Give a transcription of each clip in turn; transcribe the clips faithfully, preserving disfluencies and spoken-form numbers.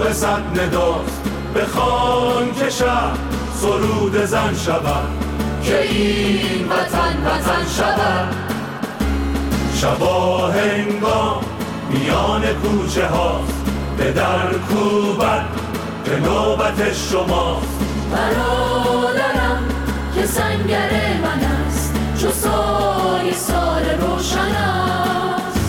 صبح صد نداست بخوان که شب سرود زن شود، که این وطن وطن شود. شبا هنگام میان کوچه هاست به در کوبت که نوبت شماست. برادرم که سنگر من است چو سایه سار روشن است،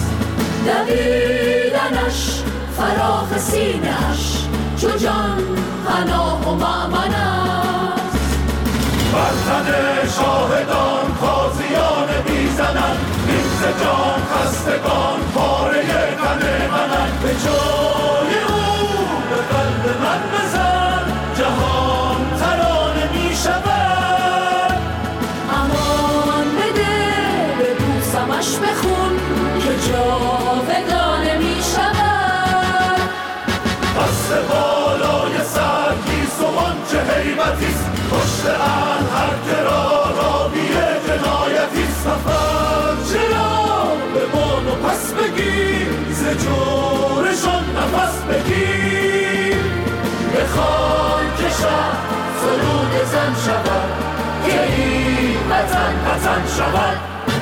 دویدنش فراخ سینه‌اش چو جان پناه و مأمن است. بر تن شاهدان تازیان میزنند، این ز جان خستگان پاره تن منند. به جای او به قلب من بزن جهان ترانه میشود. امان بده ببوسمش بخون که جاودانه میشود. دست بالای سر گیسوان چه هیبتیست، پشت ان هر کرا راوی جنایتیست. سفر چرا به بان و پس بگیر، ز جورشان نفس بگیر. بخوان که شب سرود زن شود، که این وطن وطن شود.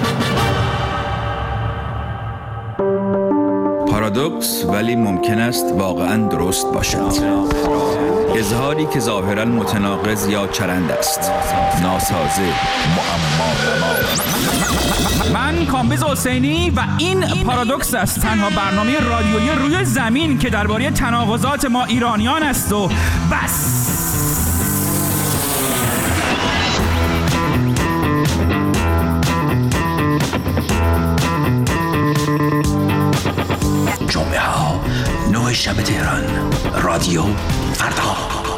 پارادوکس ولی ممکن است واقعاً درست باشد. اظهاری که ظاهراً متناقض یا چرند است، ناسازه، معما نما. من کامبیز حسینی و این پارادوکس است، تنها برنامه رادیویی روی زمین که درباره تناقضات ما ایرانیان است و بس. جمعه ها نه شب تهران، رادیو فردا.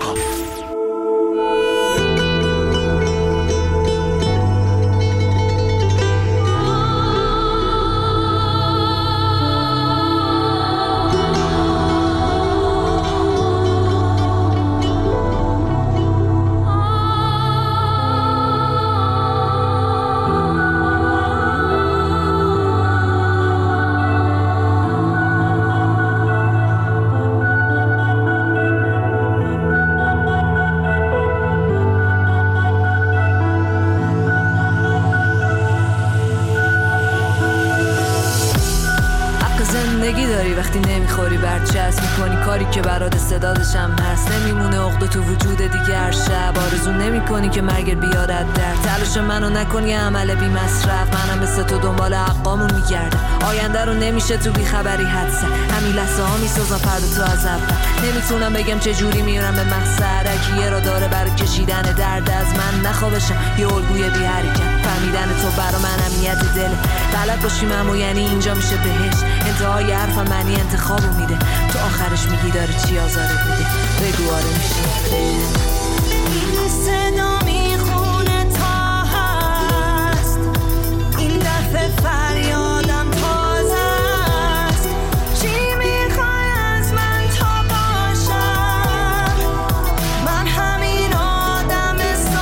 وقتی نمیخوری برچسب میکنی کاری که برات استعدادش هم هست، نمیمونه عقده تو وجود دیگر شب. آرزو نمیکنی که مرگ بیارد در تلاش منو نکنی عمل بی مصرف. منم مثل تو دنبال حقامون میگردم، آینده رو نمیشه تو بی خبری حدسه. همین لحظه ها میسازم فردا تو از اول. نمیتونم بگم چه جوری میرم به مقصد، هرکی یه را داره برای کشیدن درد از من نخوابشم یه الگوی بی حرکت. فهمیدن تو برا من امنیت دله، بلد باشی ممو یعنی اینجا میشه بهش. انتهای حرفم معنی انتخابو میده، تو آخرش میگی داره چی آزاره بوده. بگو آره میشه. این صدا میخونه تا هست، این دفعه فریادم تازه است. چی میخوای از من تا باشم؟ من همین آدم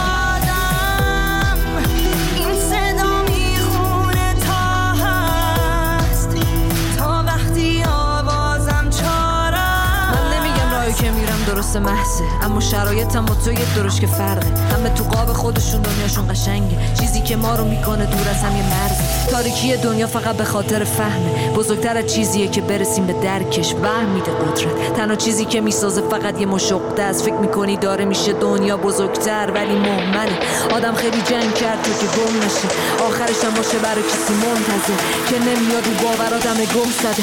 سادم. این صدا میخونه تا هست، تا وقتی آوازم چارم. من نمیگم راهی که میرم درست محضه، اما شرایطم با تو یه درش که فرقه. همه تو قاب خودشون دنیاشون قشنگه، چیزی که ما رو میکنه دور از هم یه مرز. تاریکی دنیا فقط به خاطر فهمه، بزرگتر از چیزیه که برسیم به درکش. وهم میده قدرت، تنها چیزی که میسازه فقط یه مشقه است. فکر میکنی داره میشه دنیا بزرگتر ولی مهمله. آدم خیلی جنگ کرد تو که گم نشه، آخرش هم باشه برای کسی منتظر که نمیاد رو باوراتم گم زده.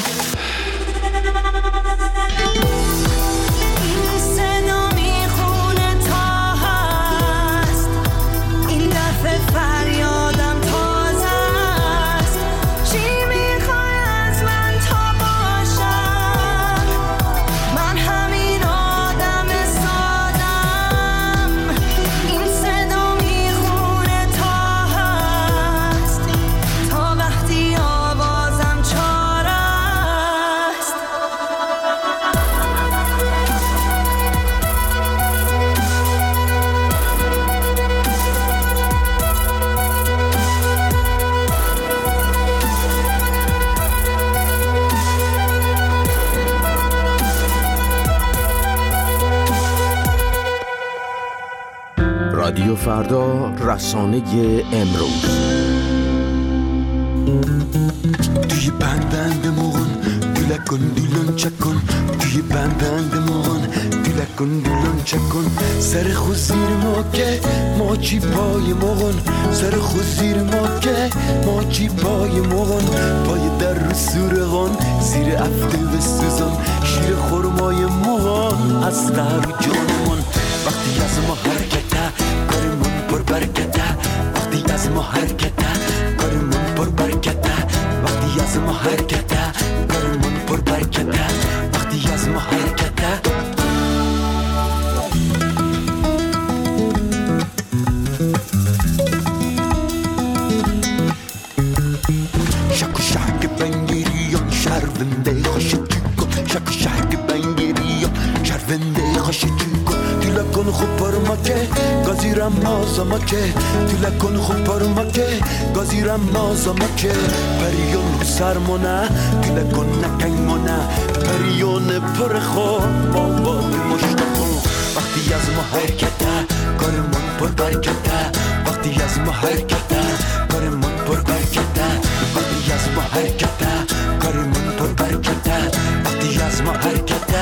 فریادم تازه است. چی میخوای از من تا باشم؟ من همین آدم سادم. این صدا میخونه تا هست، تا وقتی آوازم چارم. فردا رسانه امروز. توی بندندمون دوله کن دولون چکن، توی بندندمون دوله کن دولون چکن، سر خود زیر ما که ما چی پای مغن، سر خود زیر ما که ما چی پای مغن، پای در رو سورغان زیر افته و سوزان، شیر خورمای مغن از در جانمون. وقتی از ما حرکته کارمون پر برکته، وقتی از ما حرکته کارمون پر برکته، وقتی از ما حرکته کارمون پر برکته، وقتی از ما حرکته. شک و شک بنگیریان شرونده خوشی کن، شک و شک بنگیریان شرونده خوشی کن، دیلا کن خوب پرما که گازیرم مازما که، دیلا کن خوب پرما که گازیرم مازما که، پریون رو سرمونه دیلا کن نکنگمونه، پریون پر خواب بابا مشتاقون. وقتی از ما حرکته کارمون پر برکته، وقتی از ما حرکته کارمون پر برکته، وقتی از ما حرکته کارمون پر برکته، وقتی از ما حرکته.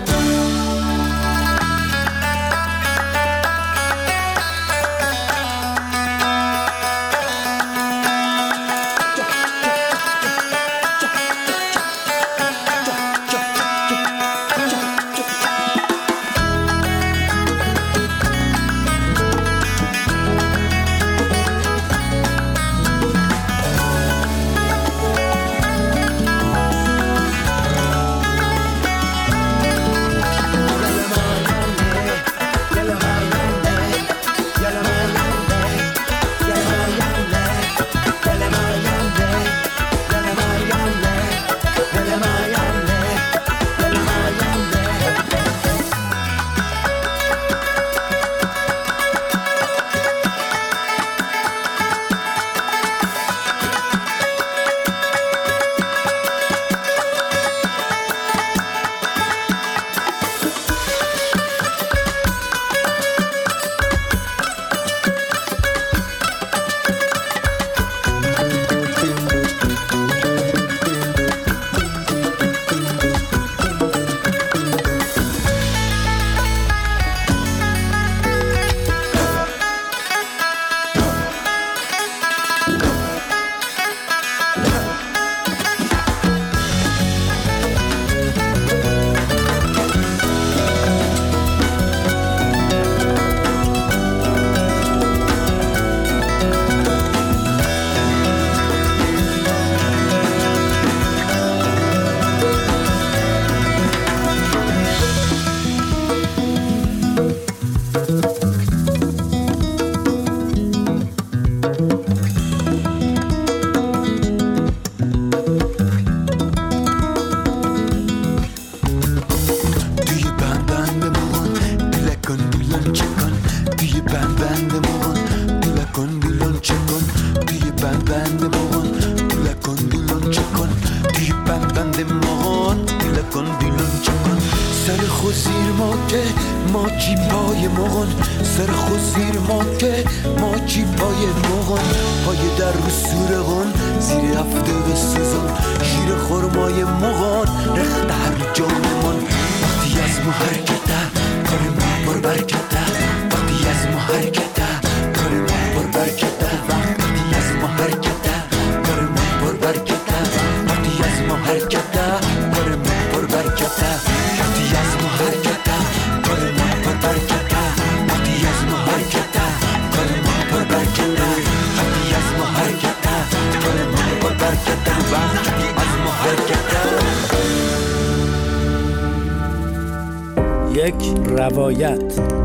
یک روایت.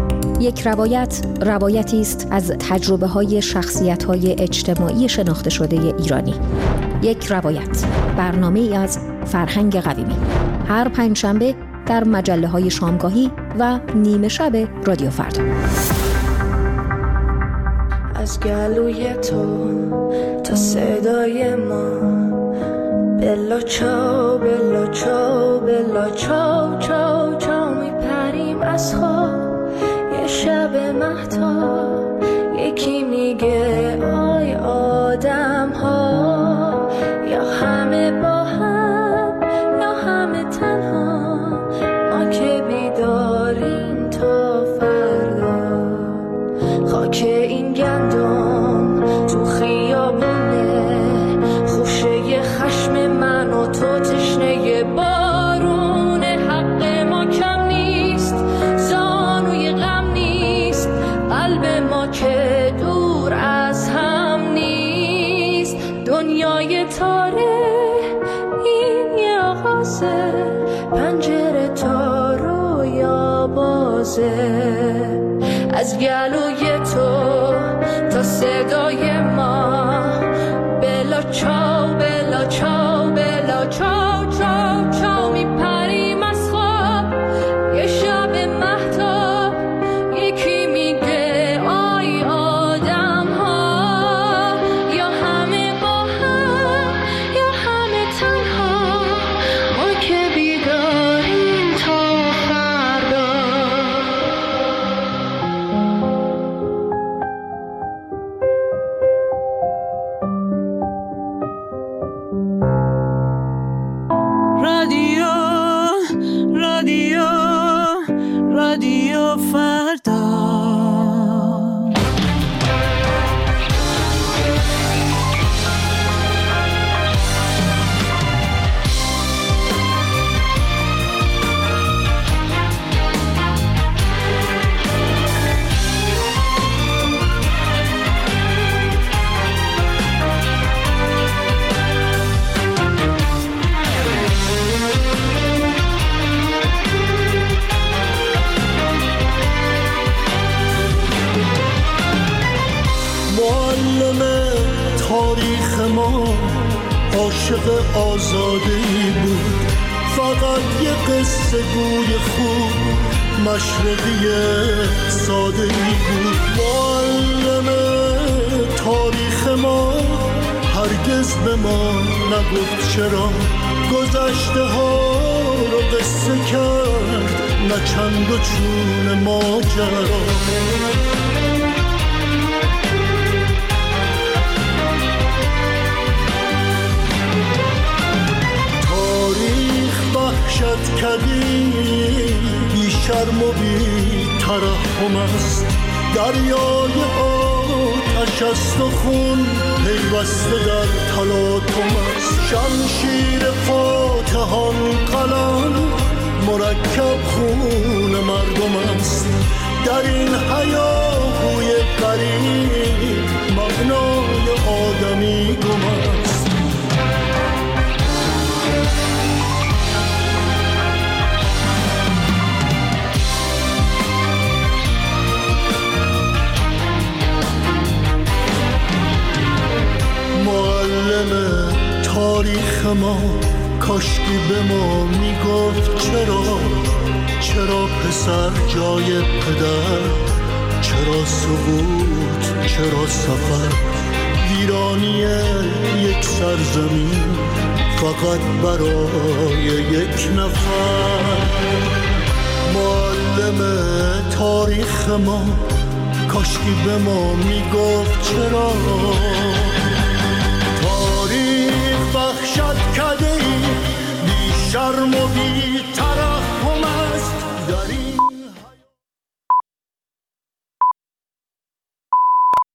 یک روایت روایتی است از تجربه‌های شخصیت‌های اجتماعی شناخته شده ایرانی. یک روایت، برنامه‌ای از فرهنگ قویمی. هر پنجشنبه در مجله‌های شامگاهی و نیمه شب رادیو فردا. از گلوی تو تا صدای ما، بلا چاو بلا چاو بلا چاو چاو چاو میپریم از خواب. یه شب مهتاب، یک خاک این گندم تو خیابونه، خوشه خشم من و تو تشنه بارون. حق ما کم نیست، زانوی غم نیست، قلب ما که دور از هم نیست. دنیای تاره این یه آغازه، پنجره تا رویا بازه. از گلوی تو تا صدای ما، بلا چاو بلا چاو بلا چاو چاو چاو میپریم از خواب. یه شب مهتاب یکی میگه آی آدم ها، یا همه با هم یا همه تنها، ما که بیداریم تا فردا. رادیو رادیو رادیو فردا. معلم تاریخ ما عاشق آزادی بود، فقط یه قصه گوی خوب مشرقی ساده ای بود. معلم تاریخ ما هرگز به ما نگفت چرا گذشته ها رو قصه کرد، نه چند و چون ماجرا. وحشت کدی بی شرم و بی ترحم است، دریای آتش است و خون پیوسته در تلاطم است. شمشیر فاتحان قلم مرکب خون مردم است، در این هیاهوی غریب مبنای آدمی گم است. معلم تاریخ ما کاشکی به ما میگفت چرا، چرا پسر جای پدر، چرا سقوط، چرا سفر، ویرانی یک سرزمین فقط برای یک نفر. معلم تاریخ ما کاشکی به ما میگفت چرا، تاریخ بخشد کدهی بی شرم و بی